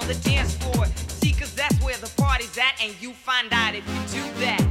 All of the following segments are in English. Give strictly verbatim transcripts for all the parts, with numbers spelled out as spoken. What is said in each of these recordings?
the dance floor. See, cause that's where the party's at, and you find out if you do that.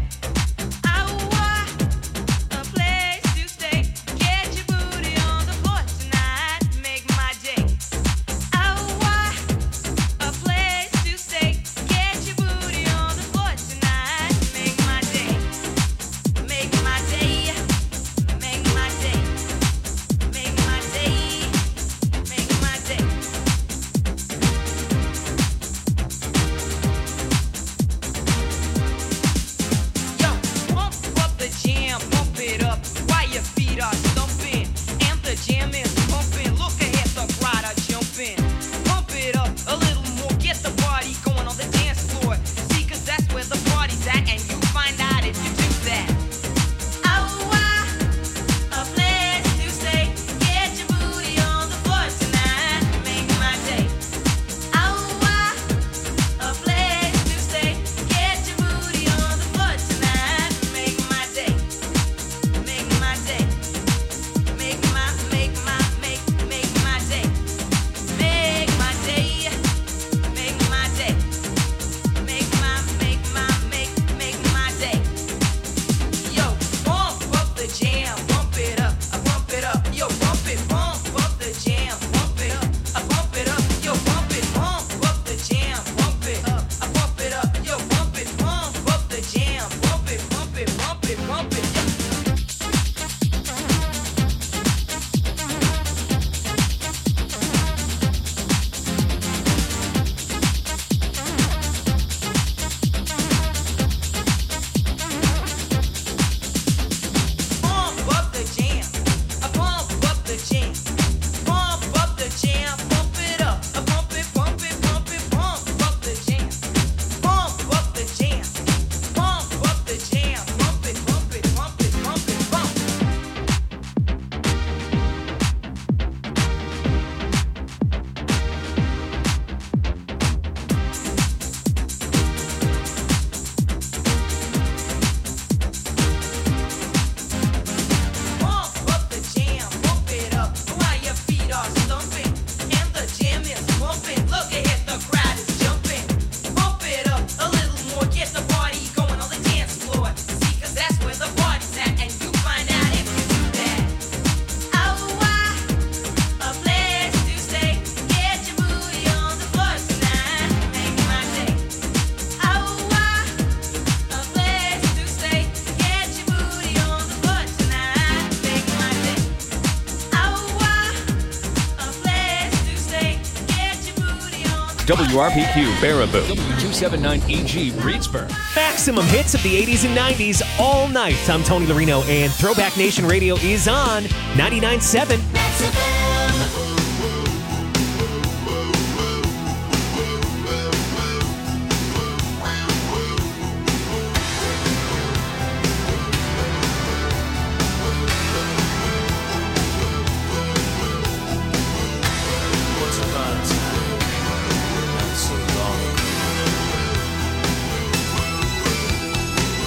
W R P Q Baraboo. W two seventy-nine E G Reedsburg. Maximum hits of the eighties and nineties all night. I'm Tony Larino, and Throwback Nation Radio is on ninety-nine point seven.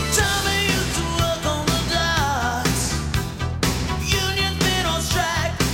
Union been on strike.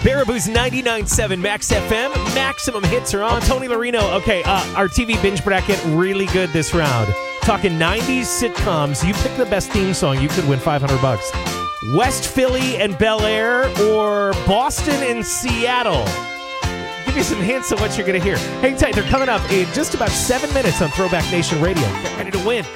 Baraboo's ninety-nine point seven Max F M. Maximum hits are on. Tony Larino. Okay, uh, our T V binge bracket, really good this round. Talking nineties sitcoms. You pick the best theme song, you could win five hundred bucks. West Philly and Bel Air or Boston and Seattle? Give you some hints of what you're going to hear. Hang tight. They're coming up in just about seven minutes on Throwback Nation Radio. Get ready to win.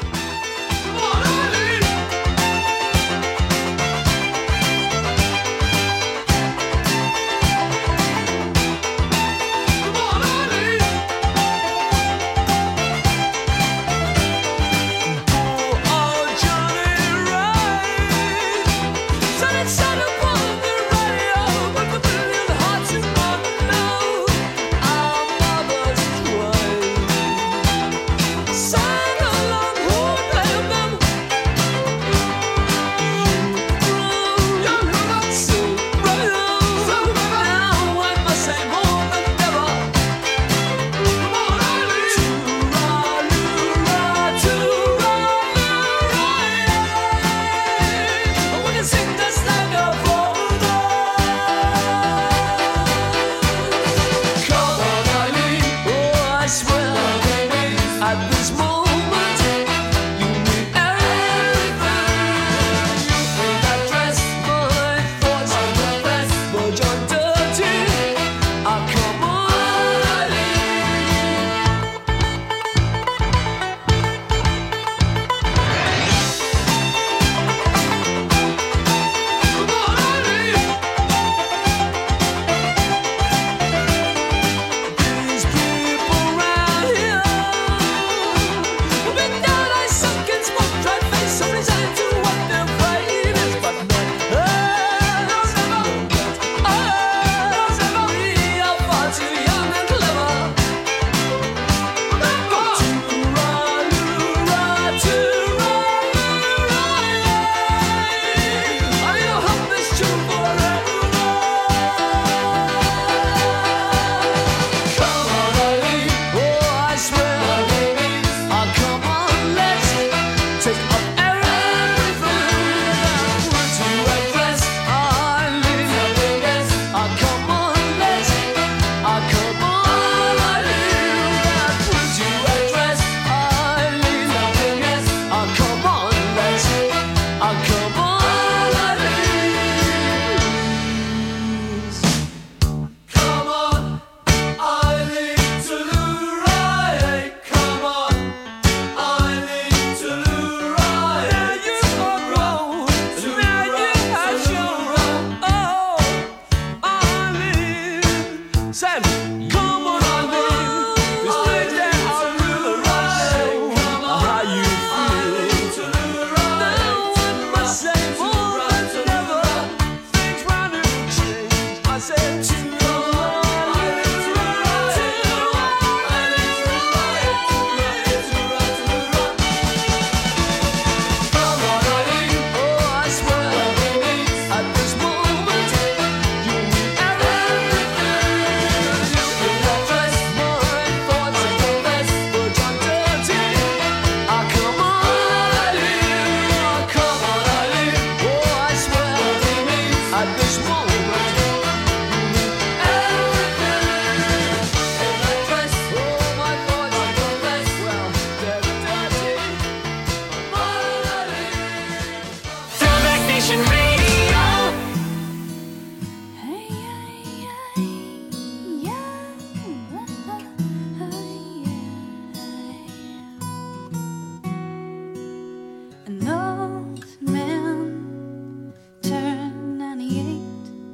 An old man turned ninety-eight.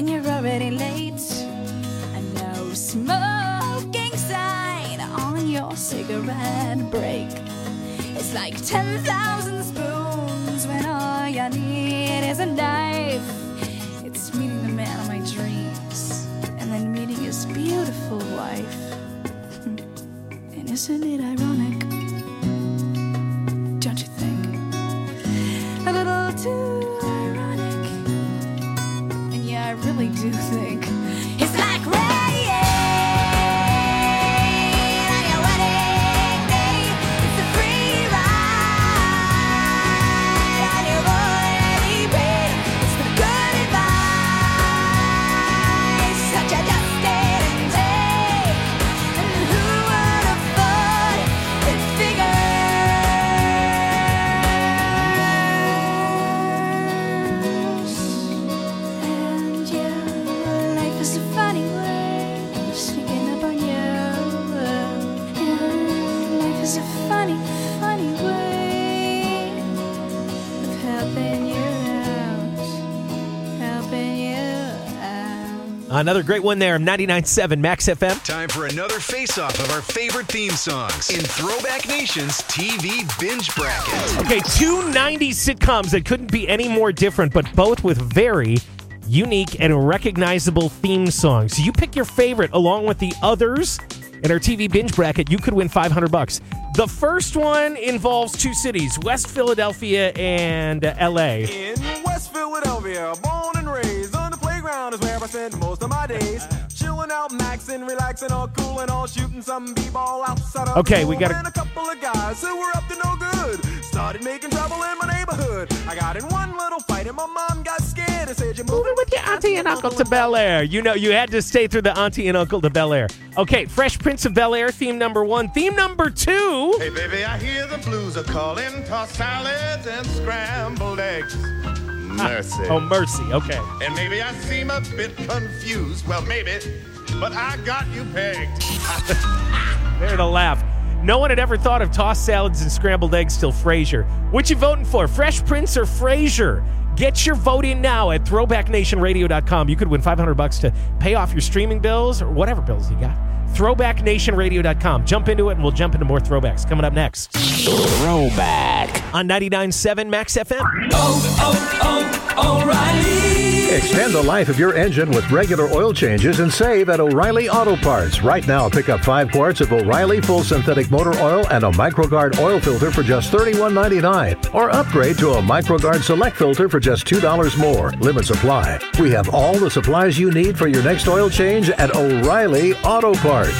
and you're already late. A no smoking sign on your cigarette break. It's like ten thousand spoons when all you need is a knife. It's meeting the man of my dreams and then meeting his beautiful wife. And isn't it ironic? Don't you think? A little too ironic. And yeah, I really do think it's like rain on your wedding day. It's a free ride on your already paid. It's the good advice that you just didn't take. And who would have thought it figures? And yeah, life is a funny way sneaking up on you. And life is a funny, funny way of helping you out, helping you out. Another great one there, ninety-nine point seven Max F M. Time for another face-off of our favorite theme songs in Throwback Nation's T V Binge Bracket. Okay, two nineties sitcoms that couldn't be any more different, but both with very unique and recognizable theme songs. So you pick your favorite along with the others in our T V Binge Bracket. You could win five hundred bucks. The first one involves two cities, West Philadelphia and uh, L A. In West Philadelphia, born and raised, on the playground is where I spend most of my days. Chilling out, maxing, relaxing, all cool and all, shooting some b-ball outside of Okay, the we pool. gotta- And a couple of guys who were up to no good started making trouble in my neighborhood. I got in one little fight and my mom got scared and said, "You're moving With your auntie and uncle to Bel Air. You know, you had to stay through the auntie and uncle to Bel Air. Okay, Fresh Prince of Bel Air, theme number one. Theme number two. Hey, baby, I hear the blues are calling. Tossed salads and scrambled eggs. Mercy. Oh, mercy. Okay. And maybe I seem a bit confused. Well, maybe, but I got you pegged. There to laugh. No one had ever thought of tossed salads and scrambled eggs till Frasier. What you voting for, Fresh Prince or Frasier? Get your vote in now at throwback nation radio dot com. You could win five hundred bucks to pay off your streaming bills or whatever bills you got. throwback nation radio dot com. Jump into it and we'll jump into more throwbacks coming up next. Throwback. On ninety-nine point seven Max F M. Extend the life of your engine with regular oil changes and save at O'Reilly Auto Parts. Right now, pick up five quarts of O'Reilly Full Synthetic Motor Oil and a MicroGuard oil filter for just thirty-one ninety-nine. Or upgrade to a MicroGuard Select filter for just two dollars more. Limits apply. We have all the supplies you need for your next oil change at O'Reilly Auto Parts.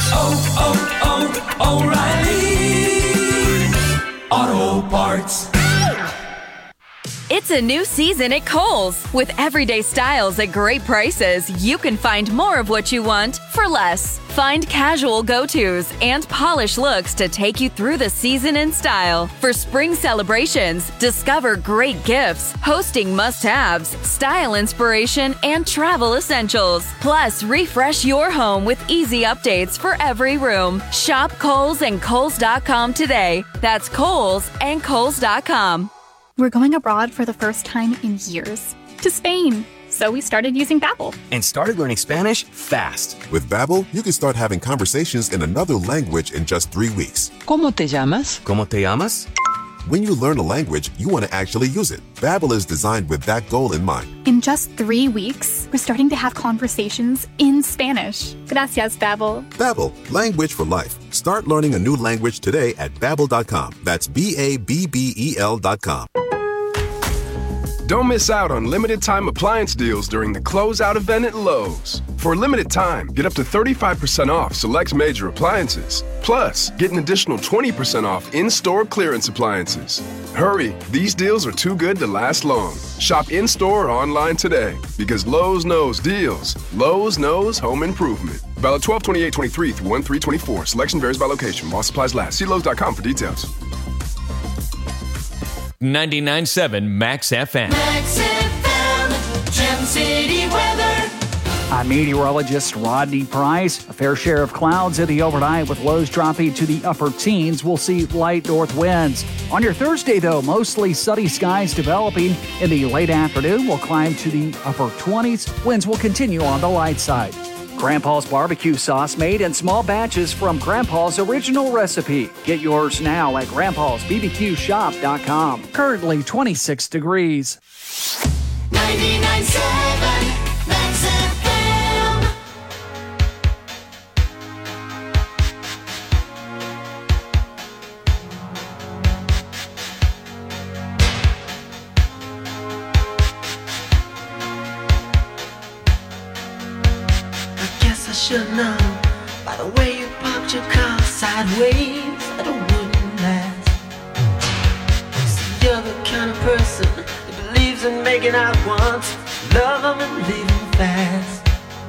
Auto Parts. It's a new season at Kohl's. With everyday styles at great prices, you can find more of what you want for less. Find casual go-tos and polished looks to take you through the season in style. For spring celebrations, discover great gifts, hosting must-haves, style inspiration, and travel essentials. Plus, refresh your home with easy updates for every room. Shop Kohl's and Kohl's dot com today. That's Kohl's and Kohl's dot com. We're going abroad for the first time in years, to Spain. So we started using Babbel. And started learning Spanish fast. With Babbel, you can start having conversations in another language in just three weeks. ¿Cómo te llamas? ¿Cómo te llamas? When you learn a language, you want to actually use it. Babbel is designed with that goal in mind. In just three weeks, we're starting to have conversations in Spanish. Gracias, Babbel. Babbel, language for life. Start learning a new language today at babbel dot com. That's B A B B E L dot com. Don't miss out on limited time appliance deals during the closeout event at Lowe's. For a limited time, get up to thirty-five percent off select major appliances. Plus, get an additional twenty percent off in-store clearance appliances. Hurry, these deals are too good to last long. Shop in-store or online today because Lowe's knows deals. Lowe's knows home improvement. Valid twelve twenty-eight twenty-three through one three twenty-four. Selection varies by location. While supplies last. See Lowe's dot com for details. ninety-nine point seven Max F M. Max F M, Gem City weather. I'm meteorologist Rodney Price. A fair share of clouds in the overnight with lows dropping to the upper teens. We'll see light north winds. On your Thursday, though, mostly sunny skies developing. In the late afternoon, we'll climb to the upper twenties. Winds will continue on the light side. Grandpa's barbecue sauce made in small batches from Grandpa's original recipe. Get yours now at grandpas b b q shop dot com. Currently twenty-six degrees. ninety-nine point seven Max F M. I guess I should know by the way you parked your car sideways that it wouldn't last. See, you're the kind of person that believes in making out once, love them and leave them fast.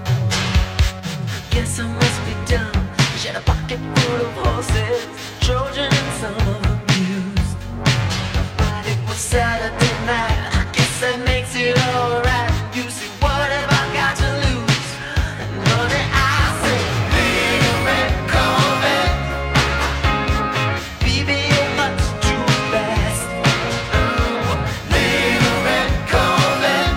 I guess I must be dumb. She had a pocket full of horses, Trojan and some of them used. But it was Saturday night, I guess that makes it alright. You see, what have I got to lose? And honey, I say, little red Corvette, baby, you're much too fast. Oh, little red Corvette,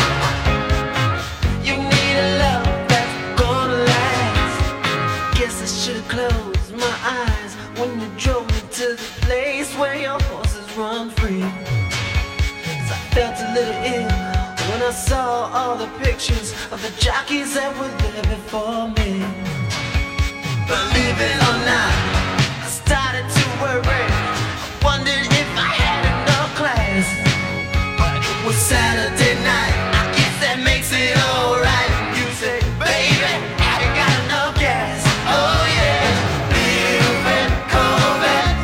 you need a love that's gonna last. Guess I should've closed my eyes when you drove me to the place where your horses run free. 'Cause I felt a little ill when I saw all the pictures of the jockeys that were there before me. Believe it or not, I started to worry. I wondered if I had enough class. But it was Saturday night, I guess that makes it alright. You say, baby, have you got enough gas? Oh yeah, little red Corvette,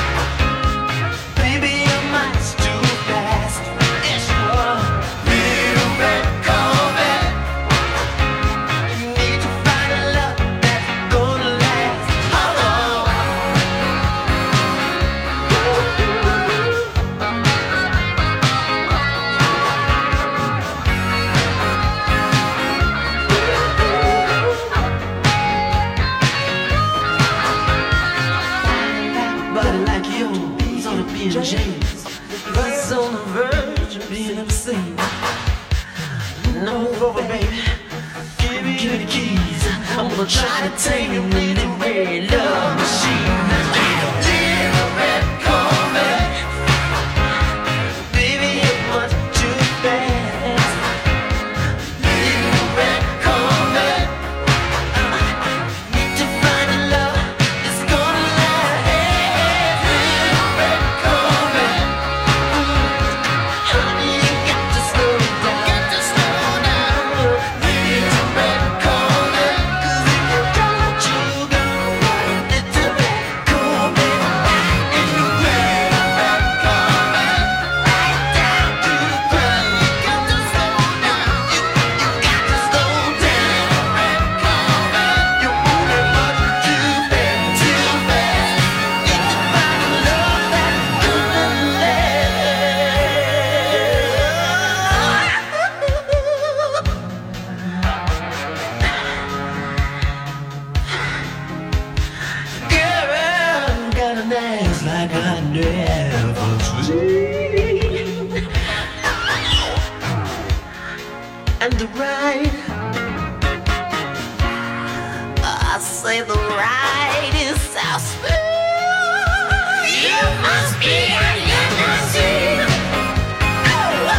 baby, you're much too fast. Yeah, sure. Little red Corvette, you need to find a love that's gonna last. Oh, oh. Body like yours on a B and J's, buzz on the verge of being obscene. No move over, baby. Give me, give me the keys. I'm gonna try to tame your really red love machine. Little red Corvette, baby, you're much too fast. Little red Corvette, need to find a love that's gonna last. Little red Corvette, honey, you got to slow down. Got to slow down. Little red Corvette, 'cause if you don't, you gonna run. Little red Corvette, and you little red Corvette, right down to the ground. You got to slow down. You, you got to slow down. Red Corvette, you're moving much too fast, too fast. Need to find a love that's gonna Girl, got an ass like I never seen. And the ride, I say the ride is so smooth. You must be a limousine. Oh,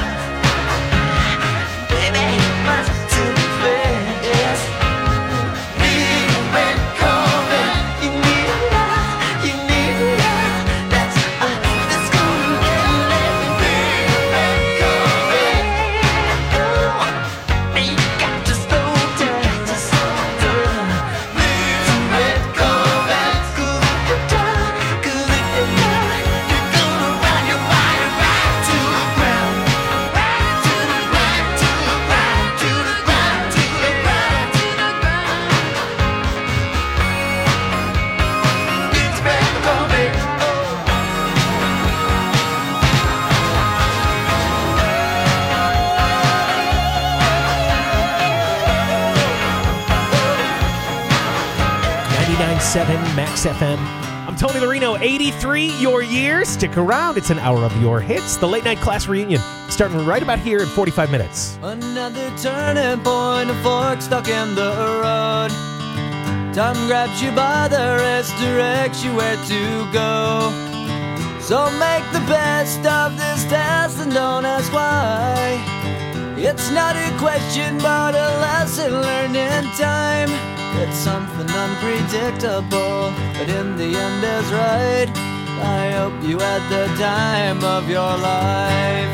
baby, much too fast. Little red Corvette, you need a love, you need a love that's uh, that's gonna last. Little red Corvette, oh, you got to slow down, got to slow down. Little red Corvette, 'cause if you don't, 'cause if you don't, you're gonna seven Max F M. I'm Tony Larino, eighty-three, your year. Stick around. It's an hour of your hits. The late night class reunion starting right about here in forty-five minutes. Another turning point, a fork stuck in the road. Time grabs you by the wrist, directs you where to go. So make the best of this test and don't ask why. It's not a question but a lesson learned in time. It's something unpredictable, but in the end is right. I hope you had the time of your life.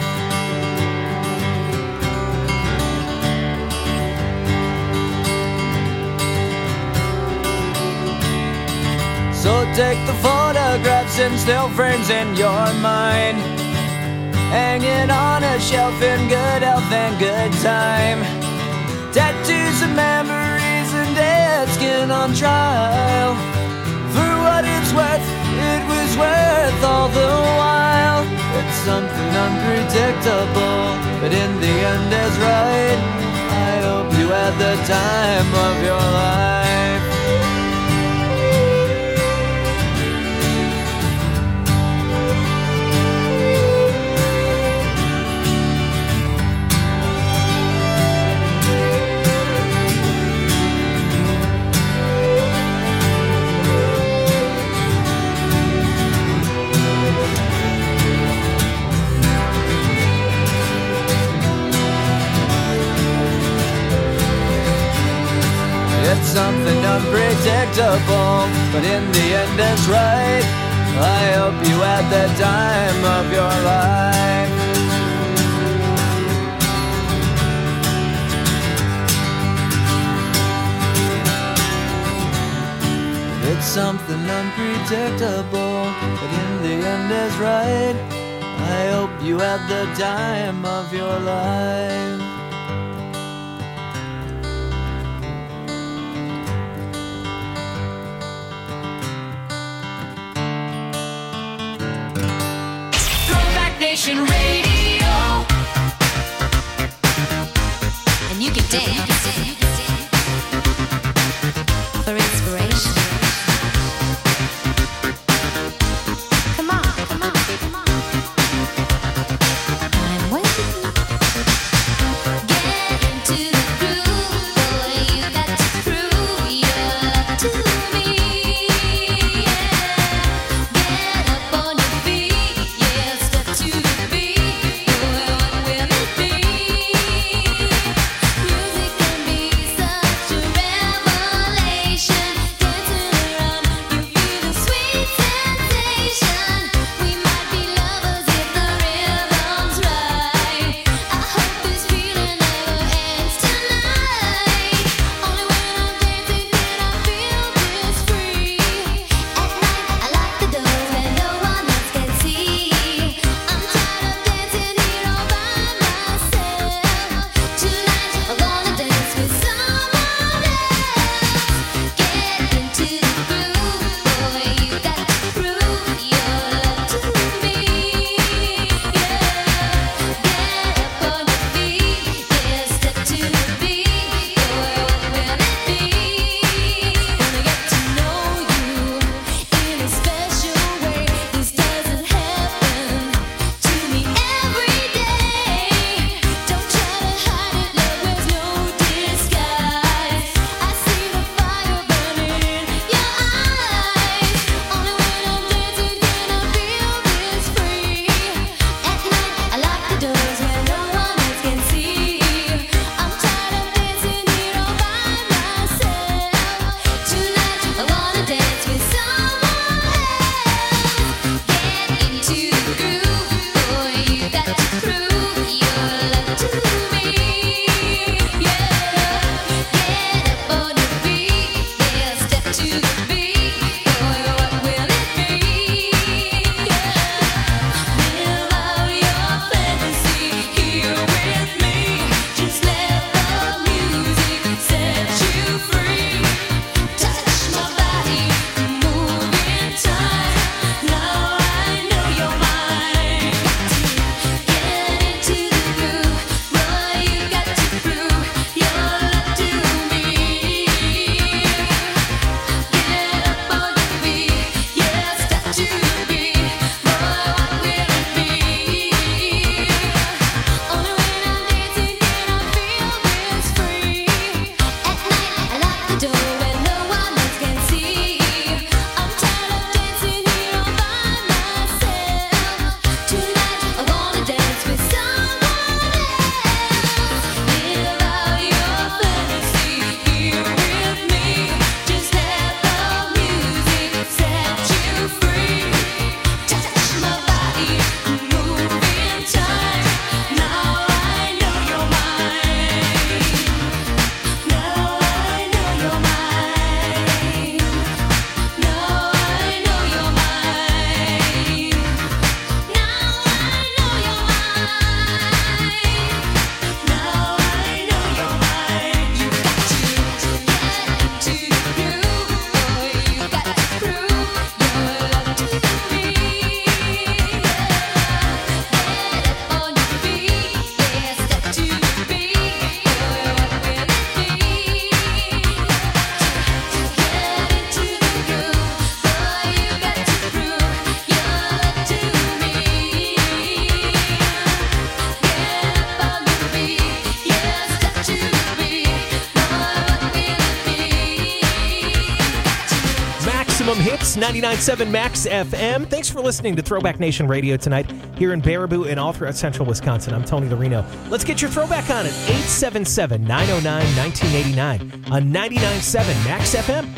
So take the photographs and still frames in your mind, hanging on a shelf in good health and good time. Tattoos of memories and dead skin on trial. For what it's worth, it was worth all the while. It's something unpredictable, but in the end is right. I hope you had the time of your life. It's something unpredictable, but in the end it's right. I hope you had the time of your life. It's something unpredictable, but in the end is right. I hope you had the time of your life. Nation Radio, and you can dance for inspiration. Come on, come on, come on. I'm waiting. Get into the groove, boy. You got to prove your love to me. Get up on your feet, yeah, step to the beat. Well, what will it be? Music Maximum Hits, ninety-nine point seven Max F M. Thanks for listening to Throwback Nation Radio tonight here in Baraboo and all throughout central Wisconsin. I'm Tony Larino. Let's get your throwback on at eight seven seven, nine oh nine, one nine eight nine on ninety-nine point seven Max F M.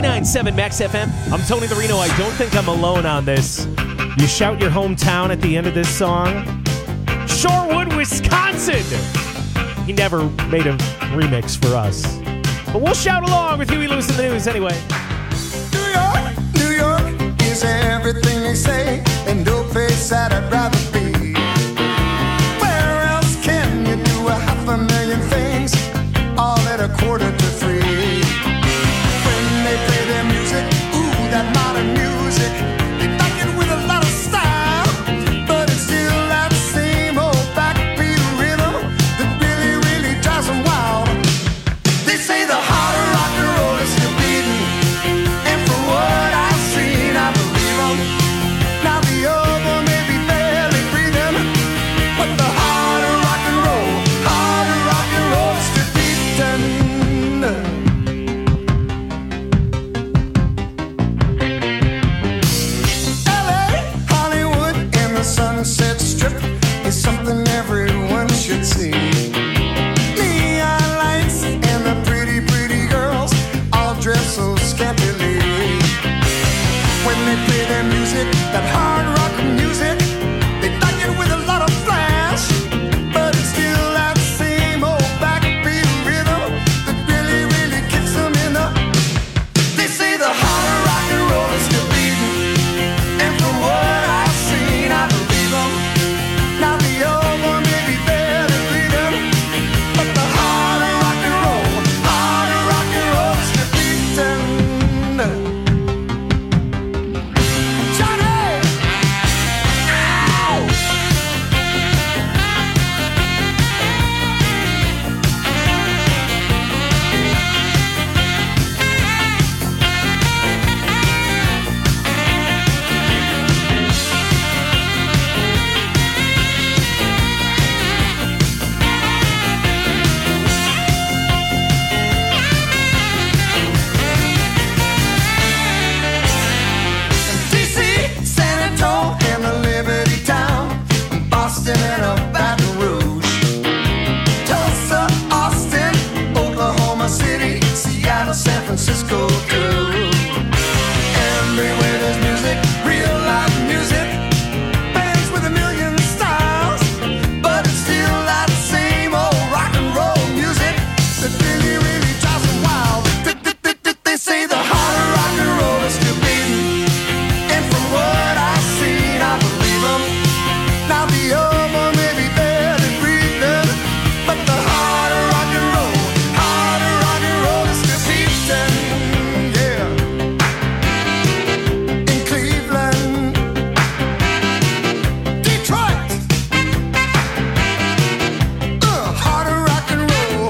ninety-nine point seven Max F M. I'm Tony Larino. I don't think I'm alone on this. You shout your hometown at the end of this song. Shorewood, Wisconsin. He never made a remix for us. But we'll shout along with Huey Lewis in the News anyway. New York, New York is everything they say, and no place that I'd rather be. Where else can you do a half a million things, all at a quarter to three? When they play their music, ooh, that modern music, they back it with a lot of style, but it's still that same old backbeat rhythm that really, really drives them wild. They say the heart of rock and roll is still beating, and from what I've seen, I believe them. Now the other may be barely breathing, but the heart of rock and roll, heart of rock and roll is still beating. L A, Hollywood, and the Sunset Strip is something everyone should see. Neon lights and the pretty, pretty girls all dress so scantily. When they play their music, that hard rock music, they like it with a lot of flash, but it's still that same old backbeat rhythm that really, really kicks them in the. They say the heart of rock and roll is still beating, and from what I've seen, I believe them. Now the old one may be barely breathing, but the heart of rock and roll, heart of rock and roll is still beating. Johnny! Ow! D C, San Antonio, and the Liberty Town, Boston and a Baton Rouge, Tulsa, Austin, Oklahoma City, Seattle, San Francisco too. Everywhere there's music, real live music, bands with a million styles, but it's still that same old rock and roll music that really, really drives them wild. Th- th- th- th- They say the heart of rock and roll is still beating, and from what I've seen, I believe them. Now the other may be barely breathing, but the heart of rock and roll, heart of rock and roll is still beating. Yeah. In Cleveland, Detroit, uh, heart of rock and roll.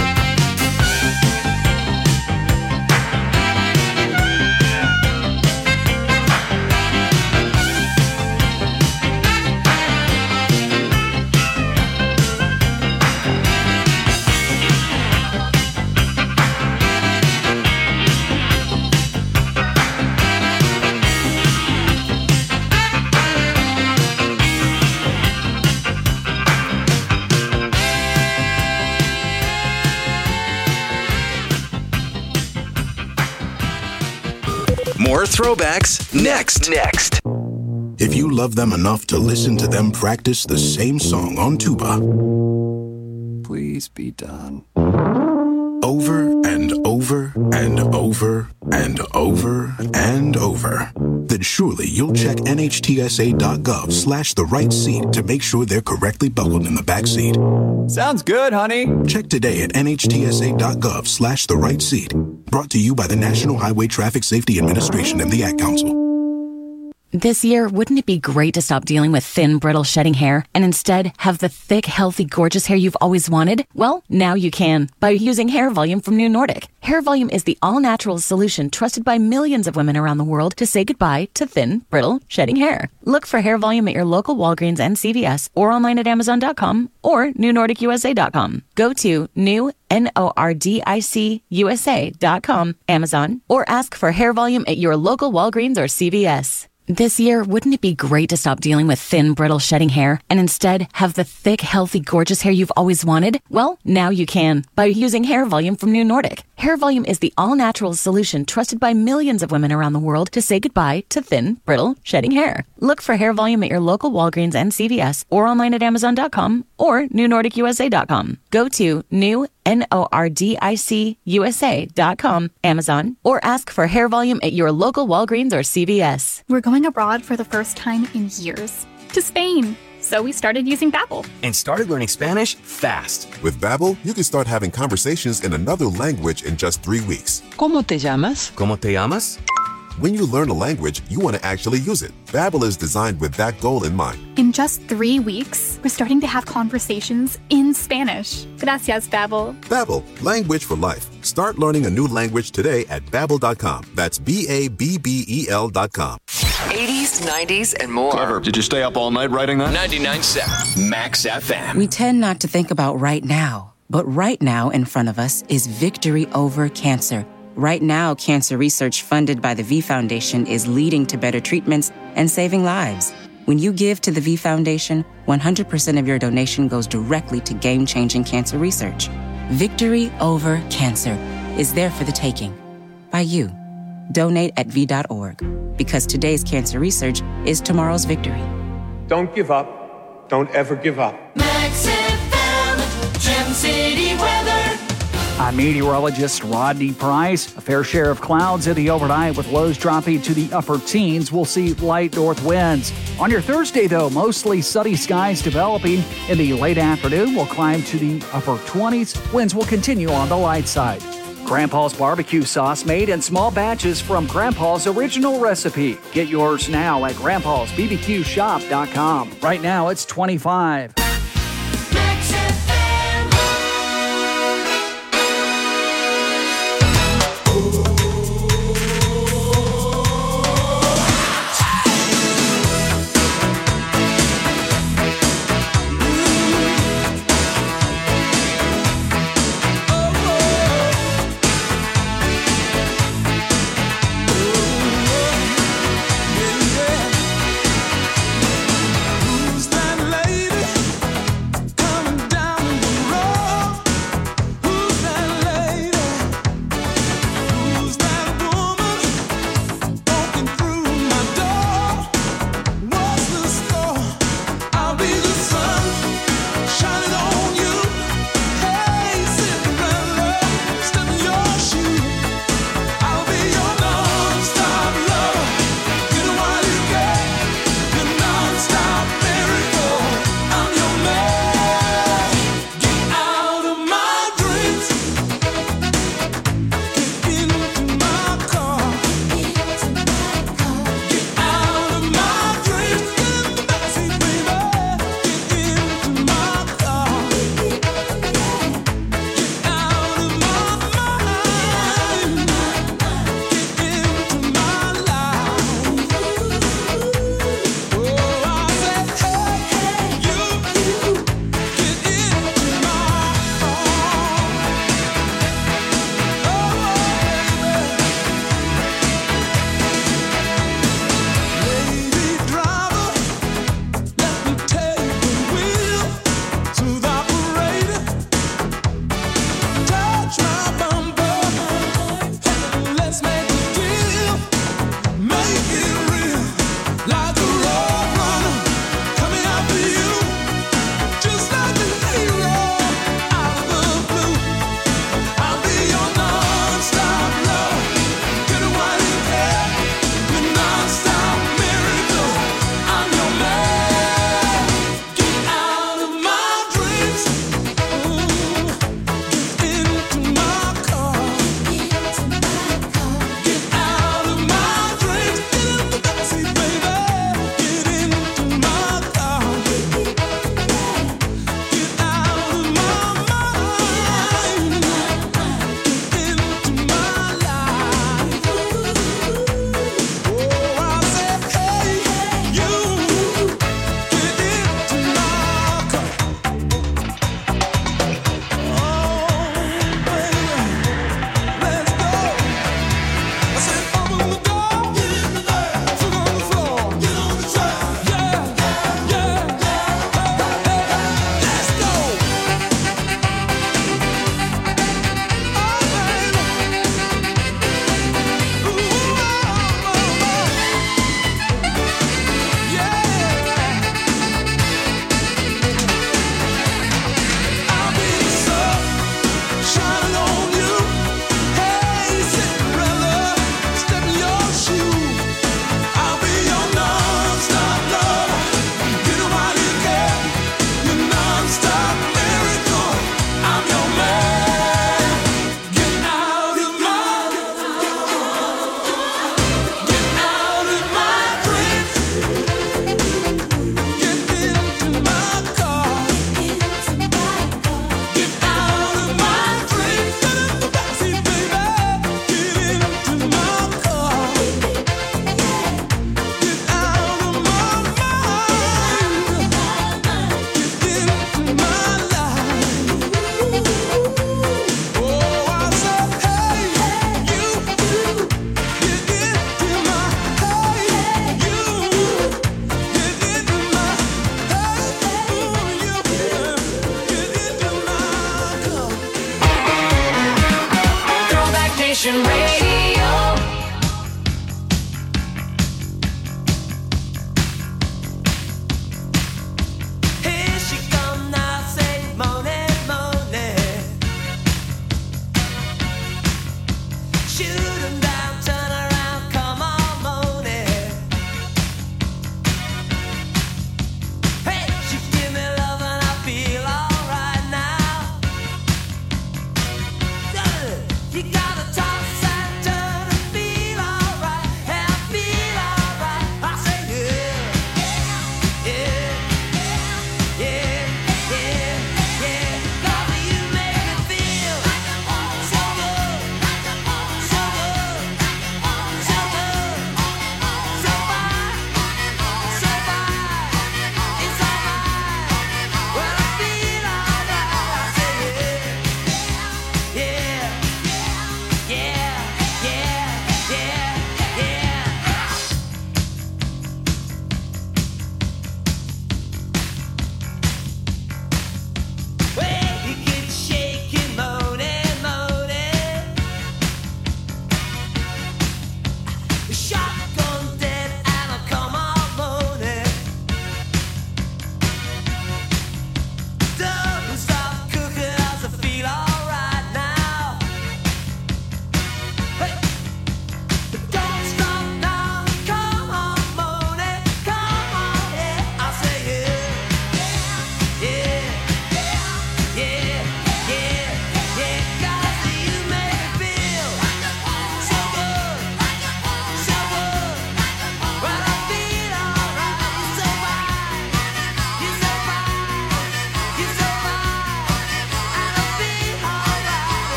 More throwbacks next. Next. If you love them enough to listen to them practice the same song on tuba, Please be done. over and over and over and over and over, then surely you'll check N H T S A dot gov slash the right seat to make sure they're correctly buckled in the back seat. Sounds good, honey. Check today at N H T S A dot gov slash the right seat. Brought to you by the National Highway Traffic Safety Administration and the Ad Council. This year, wouldn't it be great to stop dealing with thin, brittle, shedding hair and instead have the thick, healthy, gorgeous hair you've always wanted? Well, now you can by using Hair Volume from New Nordic. Hair Volume is the all-natural solution trusted by millions of women around the world to say goodbye to thin, brittle, shedding hair. Look for Hair Volume at your local Walgreens and C V S or online at Amazon dot com or New Nordic U S A dot com. Go to new N O R D I C U S A dot com, Amazon, or ask for Hair Volume at your local Walgreens or C V S. This year, wouldn't it be great to stop dealing with thin, brittle, shedding hair and instead have the thick, healthy, gorgeous hair you've always wanted? Well, now you can by using Hair Volume from New Nordic. Hair Volume is the all-natural solution trusted by millions of women around the world to say goodbye to thin, brittle, shedding hair. Look for Hair Volume at your local Walgreens and C V S or online at Amazon dot com or New Nordic U S A dot com. Go to new N O R D I C U S A dot com, Amazon, or ask for Hair Volume at your local Walgreens or C V S. We're going abroad for the first time in years. To Spain. So we started using Babbel. And started learning Spanish fast. With Babbel, you can start having conversations in another language in just three weeks. ¿Cómo te llamas? ¿Cómo te llamas? When you learn a language, you want to actually use it. Babbel is designed with that goal in mind. In just three weeks, we're starting to have conversations in Spanish. Gracias, Babbel. Babbel, language for life. Start learning a new language today at babbel dot com. That's B A B B E L dot com. eighties, nineties, and more. Clever. Did you stay up all night writing that? ninety-nine point seven Max F M. We tend not to think about right now, but right now in front of us is victory over cancer. Right now, cancer research funded by the V Foundation is leading to better treatments and saving lives. When you give to the V Foundation, one hundred percent of your donation goes directly to game-changing cancer research. Victory over cancer is there for the taking. By you. Donate at V dot org. Because today's cancer research is tomorrow's victory. Don't give up. Don't ever give up. Max F M, Gem City weather. I'm meteorologist Rodney Price. A fair share of clouds in the overnight with lows dropping to the upper teens. We'll see light north winds. On your Thursday, though, mostly sunny skies developing. In the late afternoon, we'll climb to the upper twenties. Winds will continue on the light side. Grandpa's barbecue sauce made in small batches from Grandpa's original recipe. Get yours now at grandpas b b q shop dot com. Right now, it's twenty-five. Who's that lady?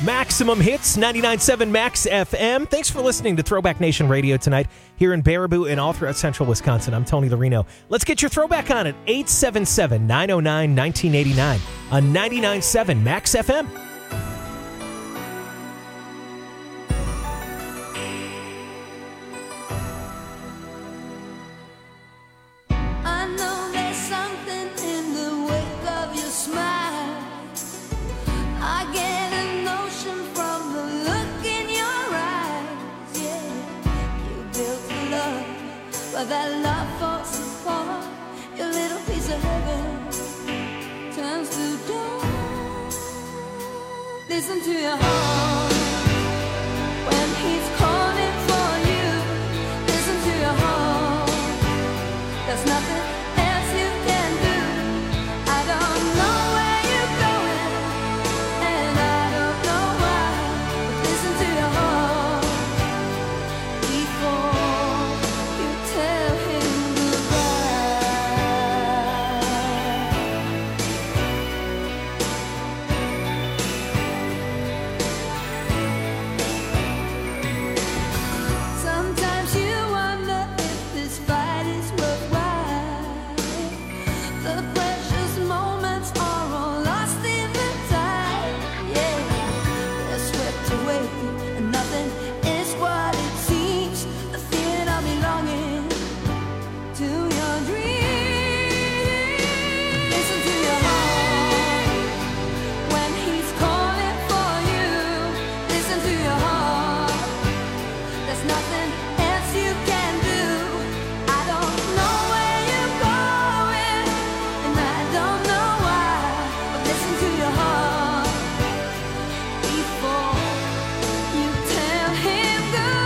Maximum Hits, ninety-nine point seven Max F M. Thanks for listening to Throwback Nation Radio tonight here in Baraboo and all throughout central Wisconsin. I'm Tony Larino. Let's get your throwback on at eight seven seven, nine oh nine, nineteen eighty-nine on ninety-nine point seven Max F M. I know there's something in the wake of your smile. I get a notion from the look in your eyes. Yeah, you built a love, but that love falls apart. Your little piece of heaven turns to dawn. Listen to your heart when he's calling for you. Listen to your heart. There's nothing else you can do. I don't know where you're going, and I don't know why. But listen to your heart before you tell him goodbye. Sometimes you wonder if this fight is worthwhile. The precious moments are all lost in the tide. Yeah, they're swept away, and nothing is what it seems. The feeling of belonging to your dreams. Listen to your heart when he's calling for you. Listen to your heart. There's nothing else you can do. I don't know where you're going, and I don't know why. But listen to your heart before you tell him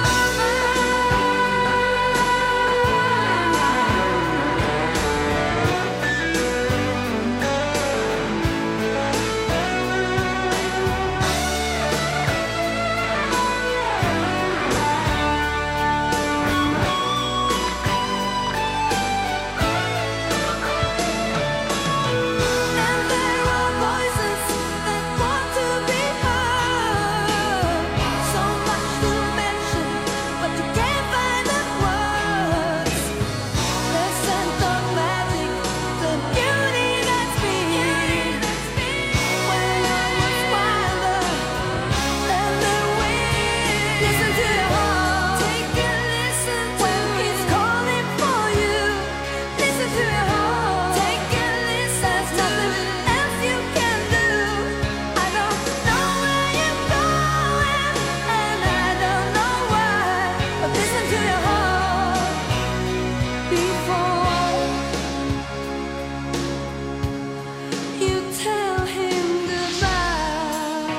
And there are voices that want to be heard. So much to mention, but you can't find the words. The scent of magic, the beauty that's been. When I was wilder than the wind. Listen to your heart. Take a listen when he's calling for you. Listen to your heart. Take a listen. There's nothing else you can do. I don't know where you're going, and I don't know why. But listen to your heart before you tell him goodbye.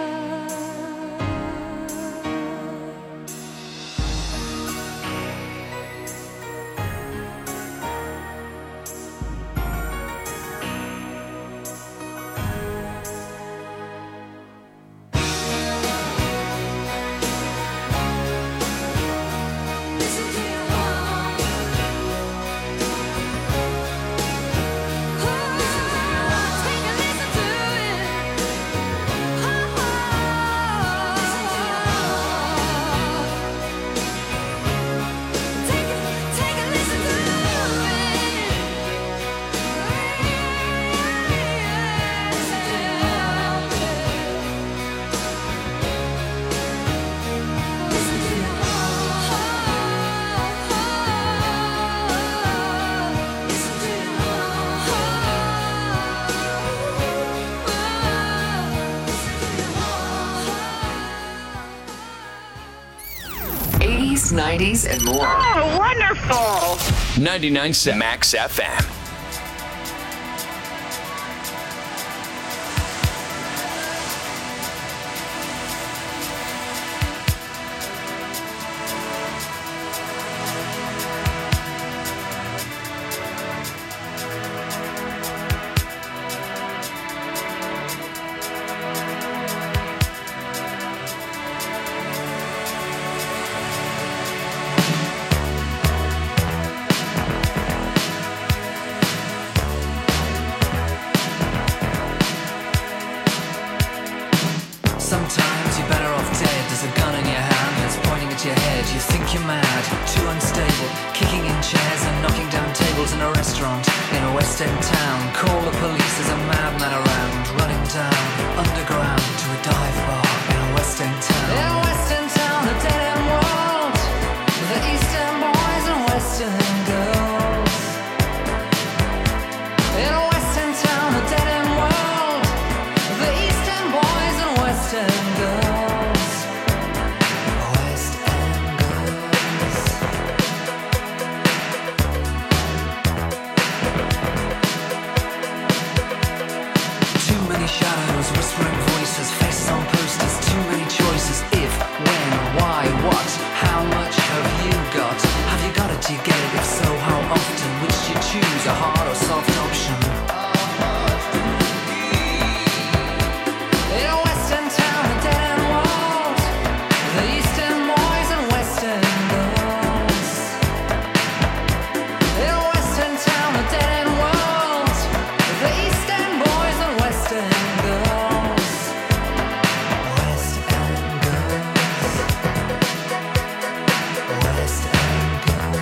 Listen to your heart. Take a listen to it. Take a, take a listen to it. Listen to your heart. Listen to your heart. eighties, nineties, and more. Oh, wonderful! ninety-nine point seven Max F M. in a West End town. Call the police, there's a madman around, running down underground to a dive bar in a West End town. In a West End town, a dead end world, the East End boys and West End girls. In a West End town, a dead end world, the East End boys and West End girls. West End girls. Too many shadows, whispering voices, faces on posters, too many choices. If, when, why, what, how much have you got? Have you got it, do you get it? If so, how often? Which do you choose, a hard or soft option? In a West End town, a dead end world, the East End boys and West End girls. In a West End town, a dead end world, the East End boys and West End girls. West End girls. West End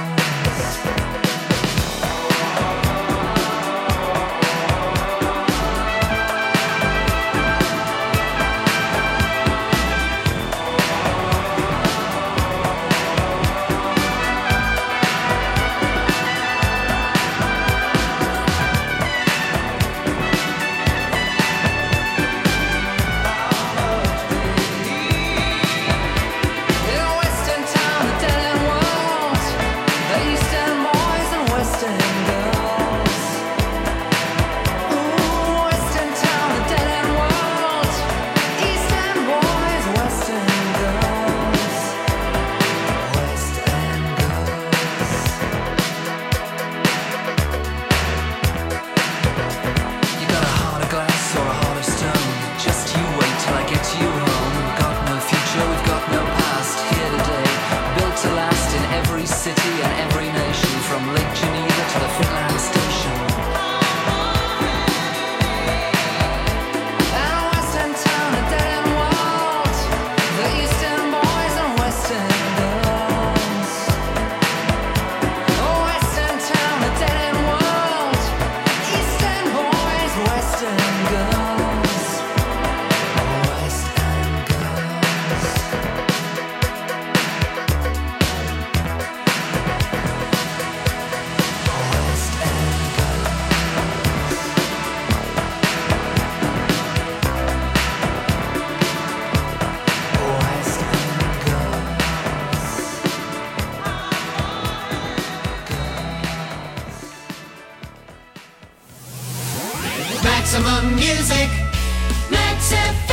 In a West End town, a dead end world, the East End boys and West End girls. Ooh, West End town, a dead end world, East End boys, West End girls. West End girls. You got a heart of glass or a heart of stone? Just you wait till I get you home. We've got no future, we've got no past. Here today, built to last in every city and every nation, from Lake Geneva to the Finland Station. And a West End town, a dead end world, the East End boys and West End girls. Oh, West End town, a dead end world, East End boys, West End girls. West End girls. West End girls. West End Maximum music, Max F M.